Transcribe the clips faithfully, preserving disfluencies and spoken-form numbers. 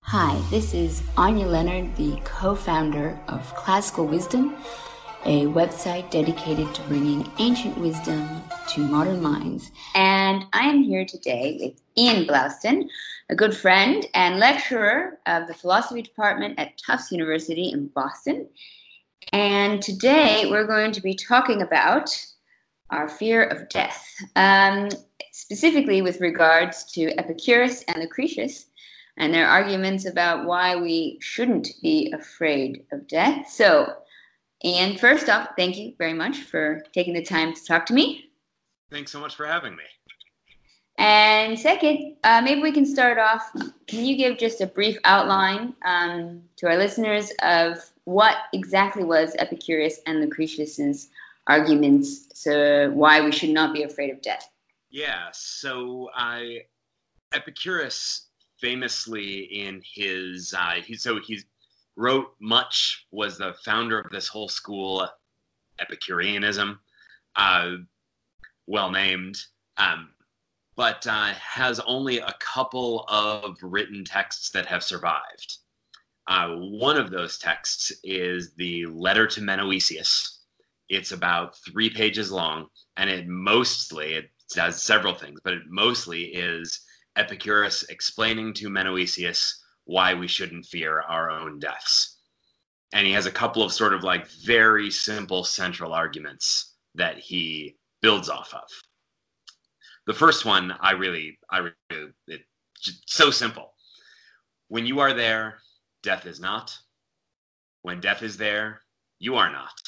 Hi, this is Anya Leonard, the co-founder of Classical Wisdom, a website dedicated to bringing ancient wisdom to modern minds. And I am here today with Ian Blouston, a good friend and lecturer of the philosophy department at Tufts University in Boston. And today we're going to be talking about our fear of death, um, specifically with regards to Epicurus and Lucretius, and their arguments about why we shouldn't be afraid of death. So, Ian, first off, thank you very much for taking the time to talk to me. Thanks so much for having me. And second, uh, maybe we can start off. Can you give just a brief outline um, to our listeners of what exactly was Epicurus and Lucretius's arguments, so why we should not be afraid of death? Yeah, so I Epicurus famously in his uh, he so he wrote much, was the founder of this whole school, Epicureanism, uh, well named, um, but uh, has only a couple of written texts that have survived. Uh, one of those texts is the Letter to Menoeceus. It's about three pages long, and it mostly, it does several things, but it mostly is Epicurus explaining to Menoeceus why we shouldn't fear our own deaths. And he has a couple of sort of like very simple central arguments that he builds off of. The first one, I really, I really, it's just so simple. When you are there, death is not. When death is there, you are not.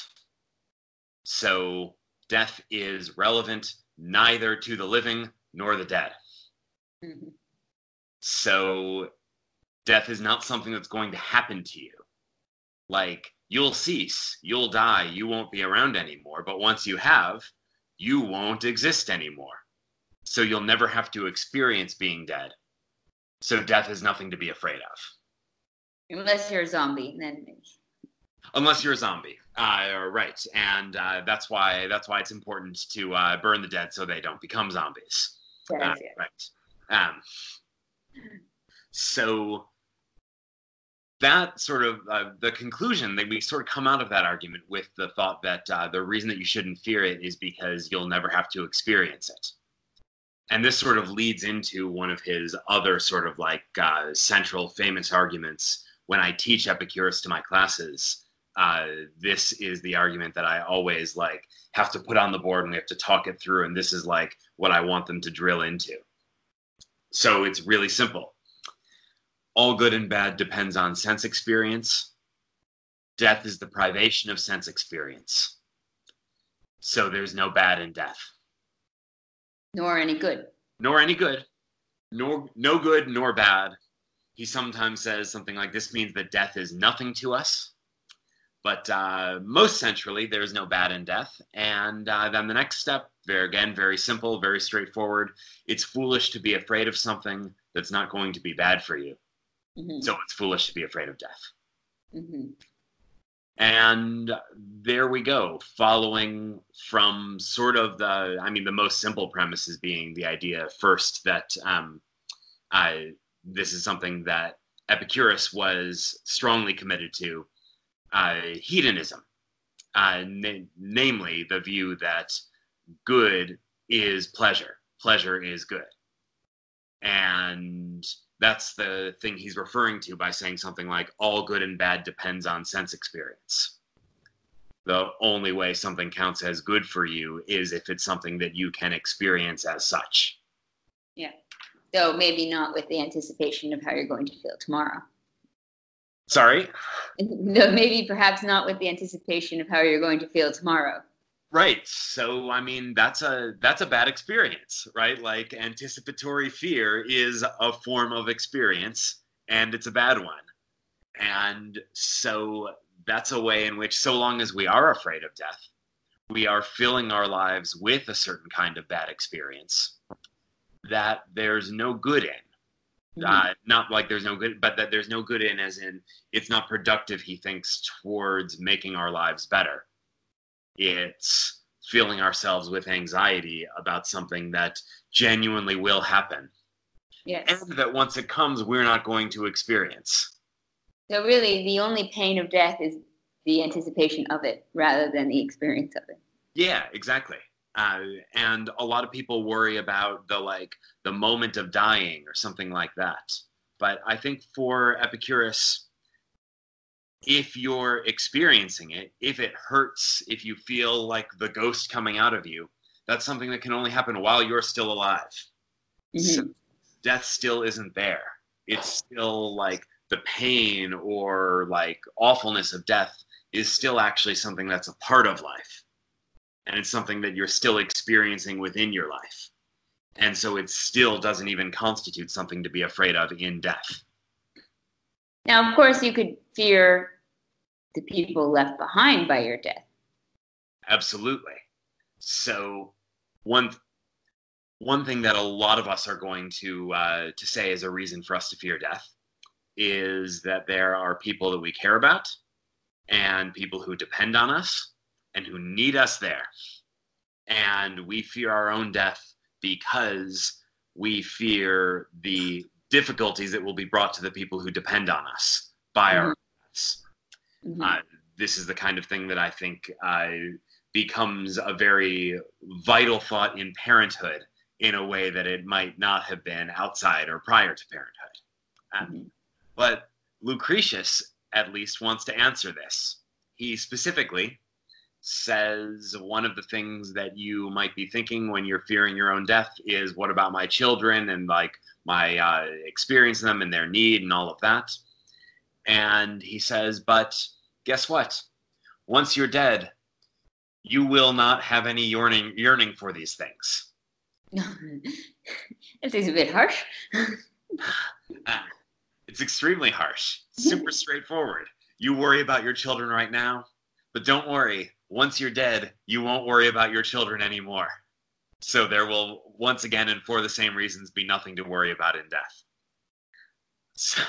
So death is relevant neither to the living nor the dead. Mm-hmm. So death is not something that's going to happen to you. Like, you'll cease, you'll die, you won't be around anymore. But once you have, you won't exist anymore. So you'll never have to experience being dead. So death is nothing to be afraid of. Unless you're a zombie, then maybe. Unless you're a zombie, uh, right? And uh, that's why that's why it's important to uh, burn the dead so they don't become zombies. Yeah, uh, right. Um, so that sort of uh, the conclusion that we sort of come out of that argument with the thought that uh, the reason that you shouldn't fear it is because you'll never have to experience it. And this sort of leads into one of his other sort of like uh, central famous arguments. When I teach Epicurus to my classes, uh, this is the argument that I always like have to put on the board and we have to talk it through. And this is like what I want them to drill into. So it's really simple. All good and bad depends on sense experience. Death is the privation of sense experience. So there's no bad in death. Nor any good. Nor any good. Nor no good nor bad. He sometimes says something like, this means that death is nothing to us. But uh, most centrally, there's no bad in death. And uh, then the next step, very, again, very simple, very straightforward. It's foolish to be afraid of something that's not going to be bad for you. Mm-hmm. So it's foolish to be afraid of death. Mm-hmm. And there we go, following from sort of the, I mean, the most simple premises being the idea first that um, I, this is something that Epicurus was strongly committed to. Uh, hedonism, uh, na- namely the view that good is pleasure, pleasure is good. And that's the thing he's referring to by saying something like, all good and bad depends on sense experience. The only way something counts as good for you is if it's something that you can experience as such. Yeah. So maybe not with the anticipation of how you're going to feel tomorrow. Sorry? No, maybe perhaps not with the anticipation of how you're going to feel tomorrow. Right. So, I mean, that's a that's a bad experience, right? Like, anticipatory fear is a form of experience, and it's a bad one. And so that's a way in which, so long as we are afraid of death, we are filling our lives with a certain kind of bad experience that there's no good in. Uh, not like there's no good, but that there's no good in as in it's not productive, he thinks, towards making our lives better. It's filling ourselves with anxiety about something that genuinely will happen Yes. and that once it comes, we're not going to experience. So really, the only pain of death is the anticipation of it rather than the experience of it. Yeah, exactly. Uh, and a lot of people worry about the like the moment of dying or something like that. But I think for Epicurus, if you're experiencing it, if it hurts, if you feel like the ghost coming out of you, that's something that can only happen while you're still alive. Mm-hmm. So death still isn't there. It's still like the pain or like awfulness of death is still actually something that's a part of life. And it's something that you're still experiencing within your life. And so it still doesn't even constitute something to be afraid of in death. Now, of course, you could fear the people left behind by your death. Absolutely. So one one thing that a lot of us are going to uh, to say is a reason for us to fear death is that there are people that we care about and people who depend on us and who need us there. And we fear our own death because we fear the difficulties that will be brought to the people who depend on us by mm-hmm. our deaths. Mm-hmm. Uh, this is the kind of thing that I think uh, becomes a very vital thought in parenthood in a way that it might not have been outside or prior to parenthood. Um, mm-hmm. But Lucretius, at least, wants to answer this. He specifically says one of the things that you might be thinking when you're fearing your own death is, what about my children and like my uh, experience them and their need and all of that. And he says, but guess what? Once you're dead, you will not have any yearning, yearning for these things. It is a bit harsh. uh, it's extremely harsh. Super straightforward. You worry about your children right now, but don't worry. Once you're dead, you won't worry about your children anymore. So there will, once again, and for the same reasons, be nothing to worry about in death. So.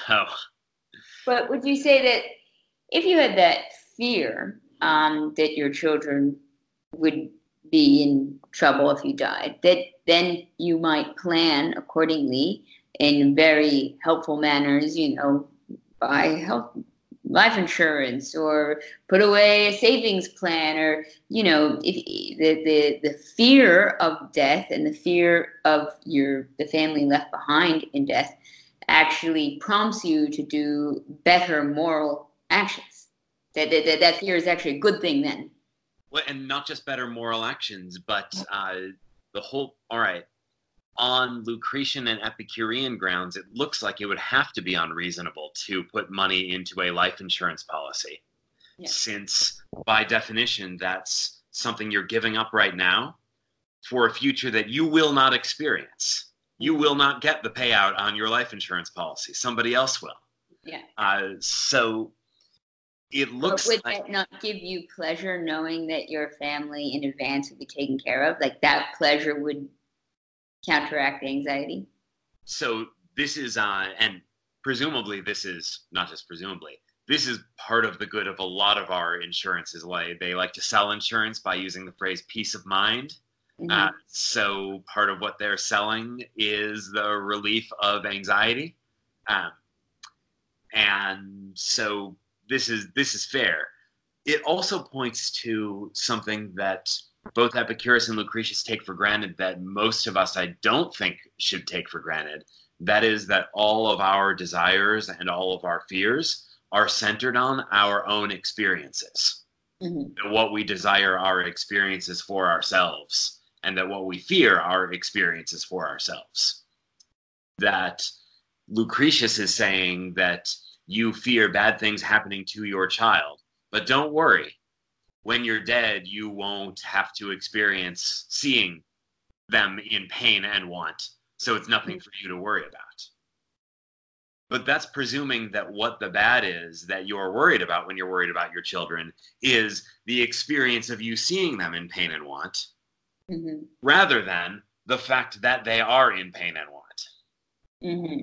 But would you say that if you had that fear um, that your children would be in trouble if you died, that then you might plan accordingly in very helpful manners, you know, buy health, life insurance or put away a savings plan, or, you know, if, the, the, the fear of death and the fear of your the family left behind in death actually prompts you to do better moral actions. That, that, that fear is actually a good thing then. Well, and not just better moral actions, but uh, the whole, all right, on Lucretian and Epicurean grounds, it looks like it would have to be unreasonable to put money into a life insurance policy. Yeah. Since, by definition, that's something you're giving up right now for a future that you will not experience. You will not get the payout on your life insurance policy. Somebody else will. Yeah. Uh, so it looks but would like... that not give you pleasure knowing that your family in advance would be taken care of? Like that pleasure would counteract anxiety? So this is, uh, and presumably this is, not just presumably, this is part of the good of a lot of our insurances. Like they like to sell insurance by using the phrase peace of mind. Mm-hmm. Uh, so part of what they're selling is the relief of anxiety. Um, and so this is, this is fair. It also points to something that both Epicurus and Lucretius take for granted that most of us, I don't think, should take for granted. That is that all of our desires and all of our fears are centered on our own experiences. Mm-hmm. That what we desire are experiences for ourselves, and that what we fear are experiences for ourselves. That Lucretius is saying that you fear bad things happening to your child, but don't worry. When you're dead, you won't have to experience seeing them in pain and want. So it's nothing for you to worry about. But that's presuming that what the bad is that you're worried about when you're worried about your children is the experience of you seeing them in pain and want, mm-hmm. rather than the fact that they are in pain and want. Mm-hmm.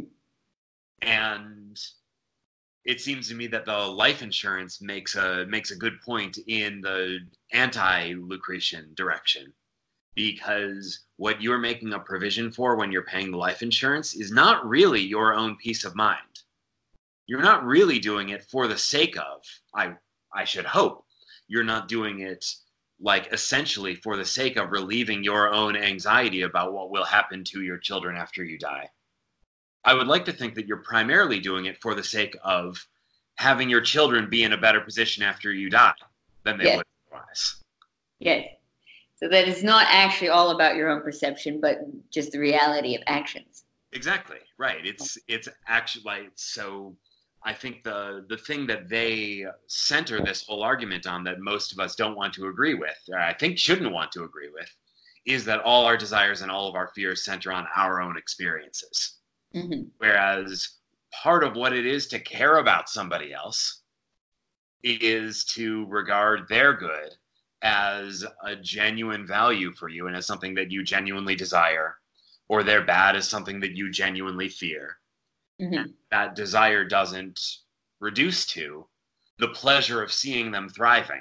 And it seems to me that the life insurance makes a makes a good point in the anti-Lucretian direction, because what you're making a provision for when you're paying the life insurance is not really your own peace of mind. You're not really doing it for the sake of, I I should hope, you're not doing it like essentially for the sake of relieving your own anxiety about what will happen to your children after you die. I would like to think that you're primarily doing it for the sake of having your children be in a better position after you die than they yes. would otherwise. Yes. So that it's not actually all about your own perception, but just the reality of actions. Exactly. Right. It's it's actually like, so I think the the thing that they center this whole argument on that most of us don't want to agree with, or I think shouldn't want to agree with, is that all our desires and all of our fears center on our own experiences. Mm-hmm. Whereas part of what it is to care about somebody else is to regard their good as a genuine value for you and as something that you genuinely desire, or their bad as something that you genuinely fear. Mm-hmm. That desire doesn't reduce to the pleasure of seeing them thriving.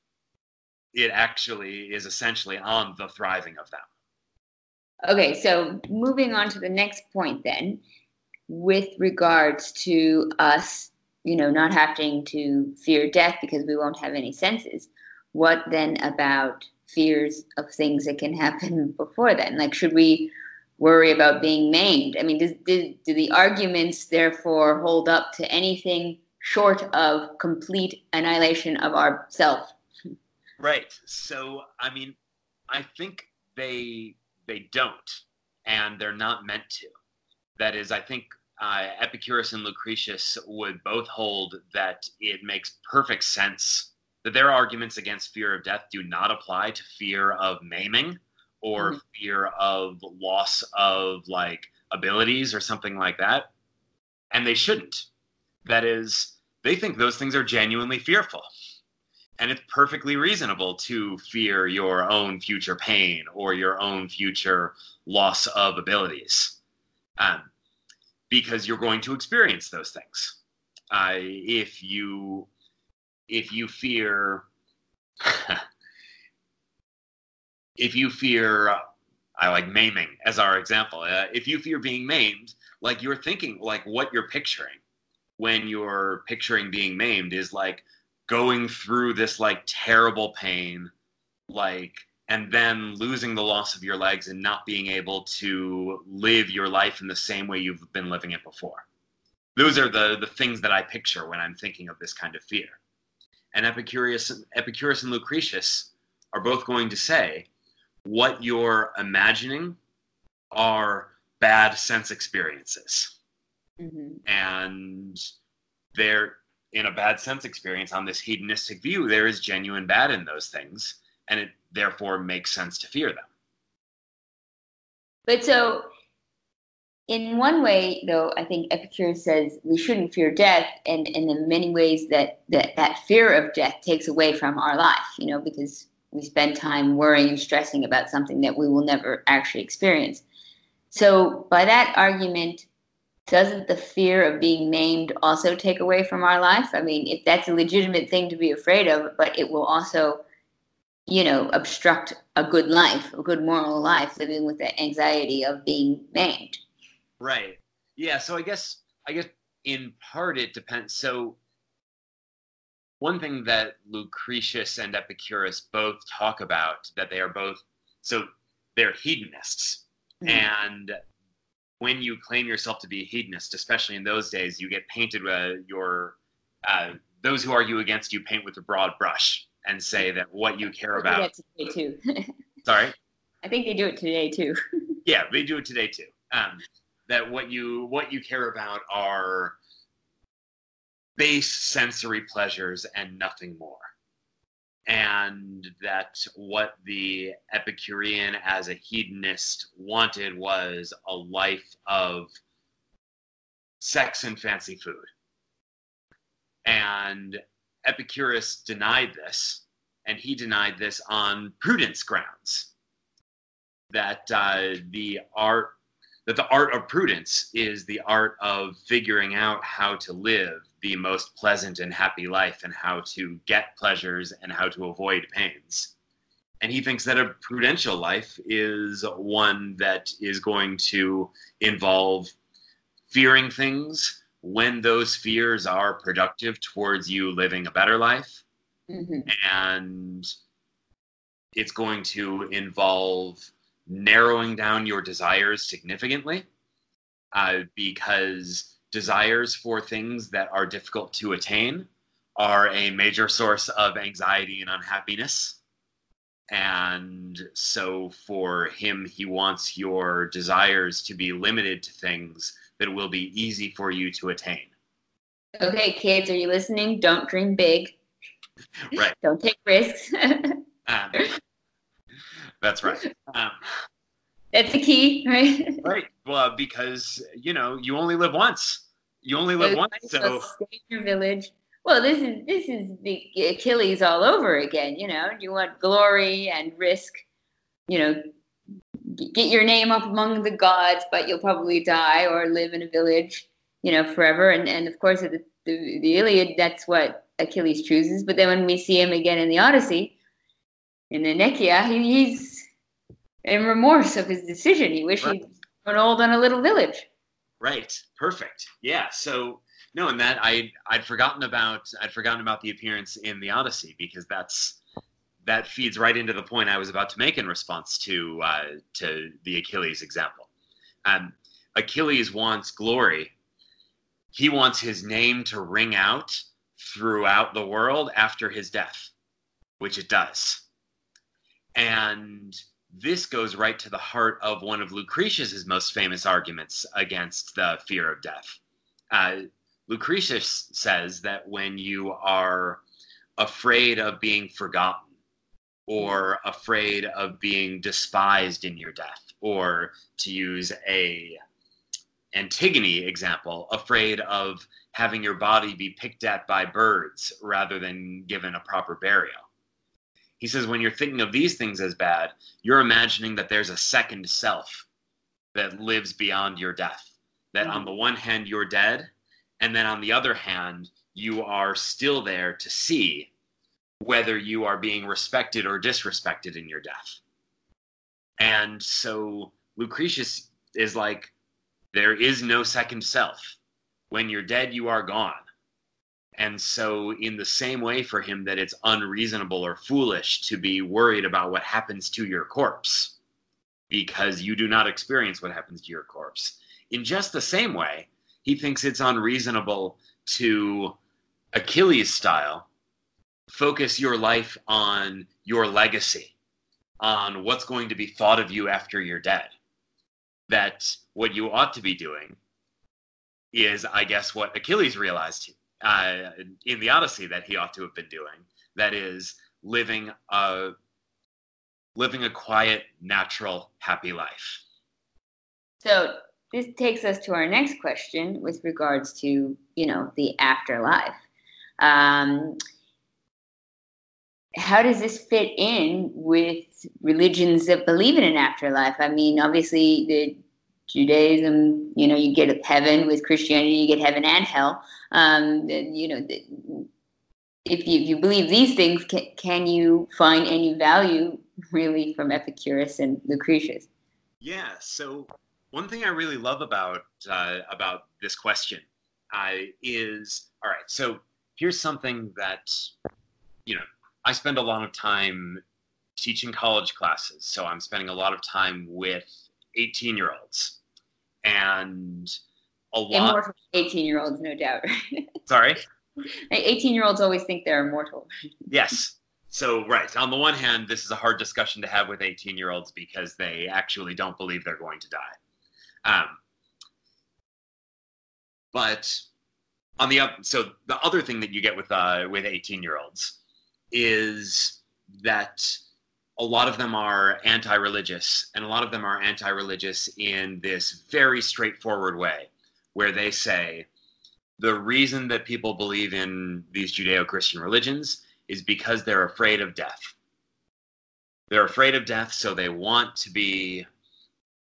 It actually is essentially on the thriving of them. Okay, so moving on to the next point then, with regards to us, you know, not having to fear death because we won't have any senses. What then about fears of things that can happen before then? Like, should we worry about being maimed? I mean, does, do, do the arguments therefore hold up to anything short of complete annihilation of our self? Right. So, I mean, I think they they don't, and they're not meant to. That is, I think uh, Epicurus and Lucretius would both hold that it makes perfect sense that their arguments against fear of death do not apply to fear of maiming or mm-hmm. fear of loss of like abilities or something like that. And they shouldn't. That is, they think those things are genuinely fearful. And it's perfectly reasonable to fear your own future pain or your own future loss of abilities, um, because you're going to experience those things. Uh, if you if you fear if you fear, uh, I like maiming as our example. Uh, if you fear being maimed, like you're thinking, like what you're picturing when you're picturing being maimed is like going through this like terrible pain, like, and then losing the loss of your legs and not being able to live your life in the same way you've been living it before. Those are the, the things that I picture when I'm thinking of this kind of fear. And Epicurus, Epicurus and Lucretius are both going to say what you're imagining are bad sense experiences. Mm-hmm. And they're in a bad sense experience on this hedonistic view, there is genuine bad in those things, and it therefore makes sense to fear them. But so, in one way, though, I think Epicurus says we shouldn't fear death, and, and in many ways that, that that fear of death takes away from our life, you know, because we spend time worrying and stressing about something that we will never actually experience. So by that argument, doesn't the fear of being maimed also take away from our life? I mean, if that's a legitimate thing to be afraid of, but it will also, you know, obstruct a good life, a good moral life, living with the anxiety of being maimed. Right. Yeah. So I guess, I guess in part it depends. So one thing that Lucretius and Epicurus both talk about, that they are both, so they're hedonists. Mm-hmm. And when you claim yourself to be a hedonist, especially in those days, you get painted with your, uh, those who argue against you paint with a broad brush and say that what you care about. They do that today too. Sorry? I think they do it today too. Yeah, they do it today too. Um, that what you what you care about are base sensory pleasures and nothing more. And that what the Epicurean as a hedonist wanted was a life of sex and fancy food. And Epicurus denied this, and he denied this on prudence grounds. That uh, the art that the art of prudence is the art of figuring out how to live the most pleasant and happy life and how to get pleasures and how to avoid pains. And he thinks that a prudential life is one that is going to involve fearing things when those fears are productive towards you living a better life. Mm-hmm. And it's going to involve narrowing down your desires significantly, uh, because desires for things that are difficult to attain are a major source of anxiety and unhappiness. And so for him, he wants your desires to be limited to things that will be easy for you to attain. Okay, kids, are you listening? Don't dream big. Right. Don't take risks. um, that's right. Um, that's the key, right? Right. Well, because, you know, you only live once. You only live so once, so... Stay in your village. Well, this is this is the Achilles all over again, you know. You want glory and risk, you know, get your name up among the gods, but you'll probably die or live in a village, you know, forever. And, and of course, the, the, the Iliad, that's what Achilles chooses. But then when we see him again in the Odyssey, in the Nekia, he, he's in remorse of his decision. He wishes right. he'd grown old on a little village. Right. Perfect. Yeah. So... No, and that I I'd forgotten about I'd forgotten about the appearance in the Odyssey, because that's that feeds right into the point I was about to make in response to uh, to the Achilles example. Um, Achilles wants glory. He wants his name to ring out throughout the world after his death, which it does. And this goes right to the heart of one of Lucretius's most famous arguments against the fear of death. Uh, Lucretius says that when you are afraid of being forgotten, or afraid of being despised in your death, or to use a Antigone example, afraid of having your body be picked at by birds rather than given a proper burial. He says when you're thinking of these things as bad, you're imagining that there's a second self that lives beyond your death. That mm-hmm. on the one hand, you're dead, and then on the other hand, you are still there to see whether you are being respected or disrespected in your death. And so Lucretius is like, there is no second self. When you're dead, you are gone. And so in the same way for him that it's unreasonable or foolish to be worried about what happens to your corpse, because you do not experience what happens to your corpse, in just the same way, he thinks it's unreasonable to, Achilles style, focus your life on your legacy, on what's going to be thought of you after you're dead. That what you ought to be doing is, I guess, what Achilles realized uh, in the Odyssey that he ought to have been doing. That is, living a, living a quiet, natural, happy life. So this takes us to our next question with regards to, you know, the afterlife. Um, how does this fit in with religions that believe in an afterlife? I mean, obviously, the Judaism, you know, you get heaven. With Christianity, you get heaven and hell. Um, you know, if you, if you believe these things, can, can you find any value really from Epicurus and Lucretius? Yeah. So one thing I really love about uh, about this question uh, is, all right, so here's something that, you know, I spend a lot of time teaching college classes, so I'm spending a lot of time with eighteen-year-olds, and a lot... Immortal eighteen-year-olds, no doubt. Sorry? eighteen-year-olds always think they're immortal. Yes. So, right, on the one hand, this is a hard discussion to have with eighteen-year-olds because they actually don't believe they're going to die. Um, but on the other, so the other thing that you get with uh, with eighteen-year-olds is that a lot of them are anti-religious, and a lot of them are anti-religious in this very straightforward way, where they say the reason that people believe in these Judeo-Christian religions is because they're afraid of death. They're afraid of death, so they want to be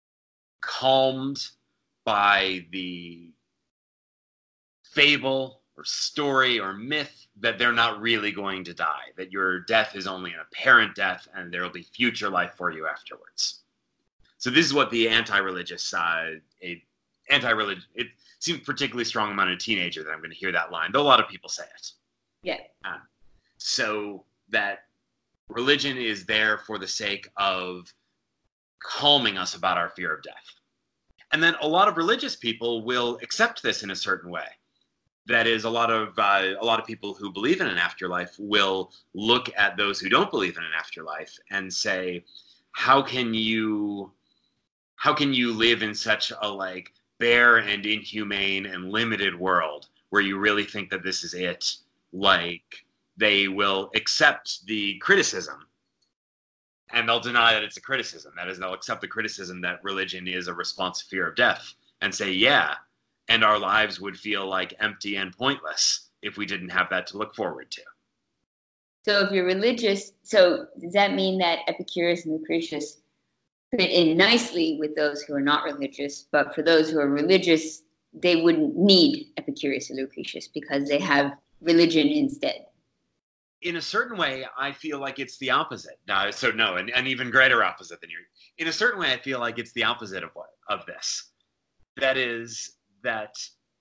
calmed by the fable or story or myth that they're not really going to die, that your death is only an apparent death and there will be future life for you afterwards. So this is what the anti-religious side, a anti-religious, it seems particularly strong among a teenager that I'm going to hear that line, though a lot of people say it. Yeah. Uh, so that religion is there for the sake of calming us about our fear of death. And then a lot of religious people will accept this in a certain way. That is, a lot of uh, a lot of people who believe in an afterlife will look at those who don't believe in an afterlife and say, "How can you, how can you live in such a like bare and inhumane and limited world where you really think that this is it?" Like, they will accept the criticism, and they'll deny that it's a criticism. That is, they'll accept the criticism that religion is a response to fear of death and say, "Yeah." And our lives would feel like empty and pointless if we didn't have that to look forward to. So if you're religious, so does that mean that Epicurus and Lucretius fit in nicely with those who are not religious, but for those who are religious, they wouldn't need Epicurus and Lucretius because they have religion instead? In a certain way, I feel like it's the opposite. Uh, so no, an, an even greater opposite than you. In a certain way, I feel like it's the opposite of what of this. That is, that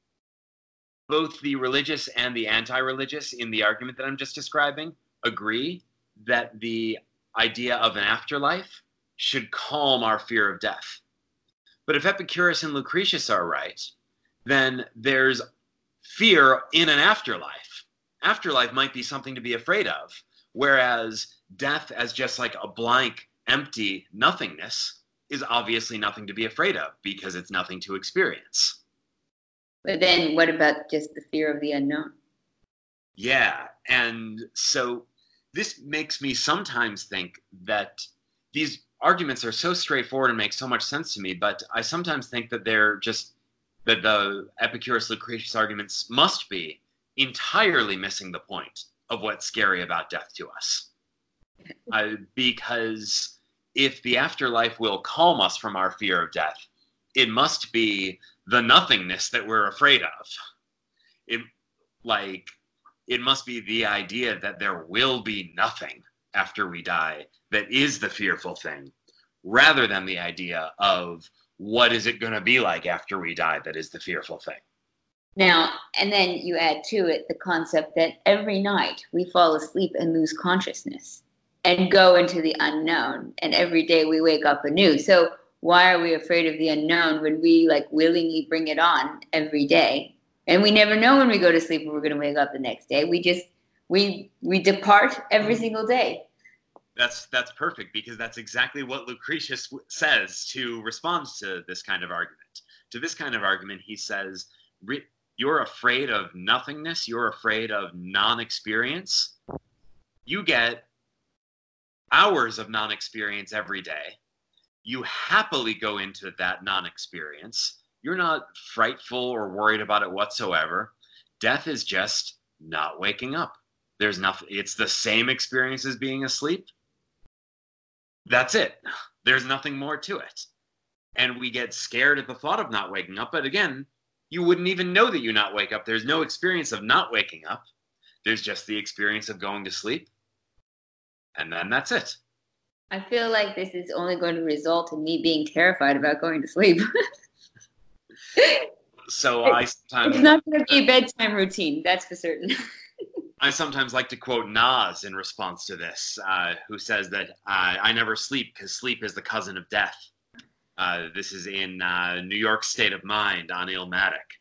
both the religious and the anti-religious in the argument that I'm just describing agree that the idea of an afterlife should calm our fear of death. But if Epicurus and Lucretius are right, then there's fear in an afterlife. Afterlife might be something to be afraid of, whereas death as just like a blank, empty nothingness is obviously nothing to be afraid of because it's nothing to experience. But then what about just the fear of the unknown? Yeah, and so this makes me sometimes think that these arguments are so straightforward and make so much sense to me, but I sometimes think that they're just, that the Epicurus-Lucretius arguments must be entirely missing the point of what's scary about death to us. uh, because if the afterlife will calm us from our fear of death, it must be the nothingness that we're afraid of. It, like, it must be the idea that there will be nothing after we die that is the fearful thing, rather than the idea of what is it going to be like after we die that is the fearful thing. Now, and then you add to it the concept that every night we fall asleep and lose consciousness and go into the unknown, and every day we wake up anew. So why are we afraid of the unknown when we like willingly bring it on every day? And we never know when we go to sleep if we're going to wake up the next day. We just, we we depart every single day. That's that's perfect, because that's exactly what Lucretius says to respond to this kind of argument. To this kind of argument, he says, you're afraid of nothingness, you're afraid of non-experience. You get hours of non-experience every day. You happily go into that non-experience. You're not frightful or worried about it whatsoever. Death is just not waking up. There's nothing. It's the same experience as being asleep. That's it. There's nothing more to it. And we get scared at the thought of not waking up. But again, you wouldn't even know that you not wake up. There's no experience of not waking up. There's just the experience of going to sleep. And then that's it. I feel like this is only going to result in me being terrified about going to sleep. So I sometimes... It's not going to be a bedtime routine, that's for certain. I sometimes like to quote Nas in response to this, uh, who says that uh, I never sleep because sleep is the cousin of death. Uh, this is in uh, New York State of Mind on Illmatic.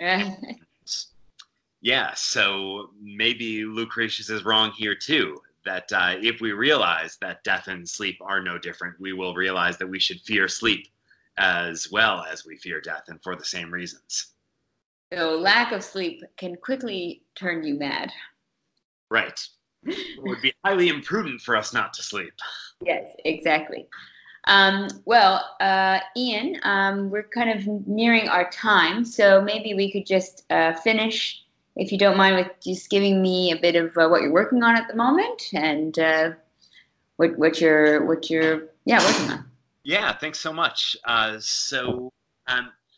Yeah, so maybe Lucretius is wrong here too, that uh, if we realize that death and sleep are no different, we will realize that we should fear sleep as well as we fear death, and for the same reasons. So lack of sleep can quickly turn you mad. Right. It would be highly imprudent for us not to sleep. Yes, exactly. Um, well, uh, Ian, um, we're kind of nearing our time, so maybe we could just uh, finish, if you don't mind, with just giving me a bit of uh, what you're working on at the moment and uh, what, what you're, what you're, yeah, working on. Yeah, thanks so much. Uh, so, um,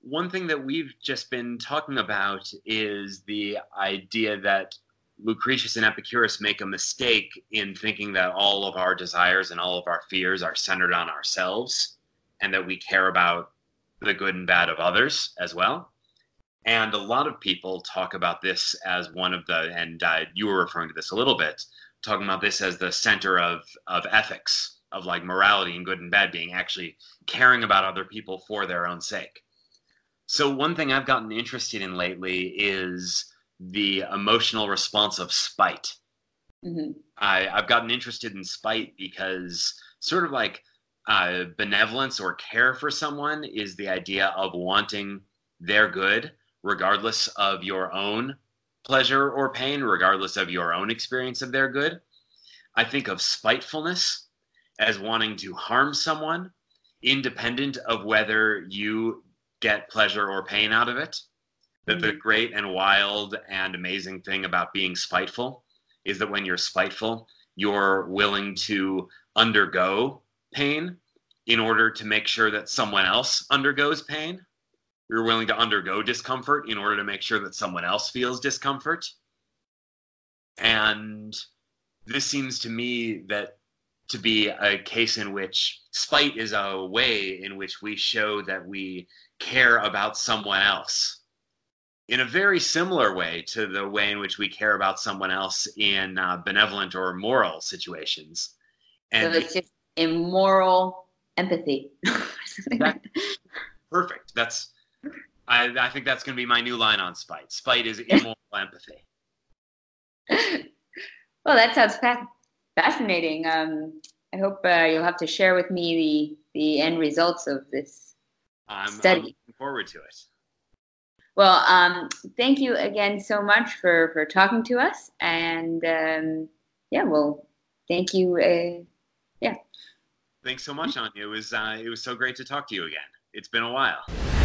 one thing that we've just been talking about is the idea that Lucretius and Epicurus make a mistake in thinking that all of our desires and all of our fears are centered on ourselves, and that we care about the good and bad of others as well. And a lot of people talk about this as one of the, and uh, you were referring to this a little bit, talking about this as the center of, of ethics, of like morality and good and bad being actually caring about other people for their own sake. So one thing I've gotten interested in lately is the emotional response of spite. Mm-hmm. I, I've gotten interested in spite because sort of like uh, benevolence or care for someone is the idea of wanting their good, regardless of your own pleasure or pain, regardless of your own experience of their good. I think of spitefulness as wanting to harm someone, independent of whether you get pleasure or pain out of it. That the great and wild and amazing thing about being spiteful is that when you're spiteful, you're willing to undergo pain in order to make sure that someone else undergoes pain. You're willing to undergo discomfort in order to make sure that someone else feels discomfort. And this seems to me that to be a case in which spite is a way in which we show that we care about someone else in a very similar way to the way in which we care about someone else in uh, benevolent or moral situations. And so it's just immoral empathy. that, perfect. That's I, I think that's going to be my new line on spite. Spite is immoral empathy. Well, that sounds fa- fascinating. Um, I hope uh, you'll have to share with me the, the end results of this I'm, study. I'm looking forward to it. Well, um, thank you again so much for, for talking to us. And um, yeah, well, thank you. Uh, yeah. Thanks so much, Anya. It was, uh, it was so great to talk to you again. It's been a while.